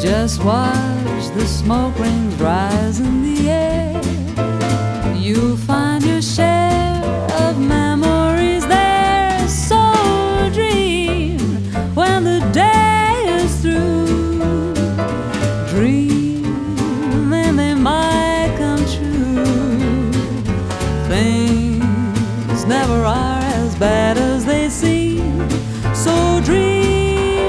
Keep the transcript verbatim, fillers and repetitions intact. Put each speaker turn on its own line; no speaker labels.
Just watch the smoke rings rise in the air. You'll find your share of memories there. So dream when the day is through. Dream and they might come true. Things never are as bad as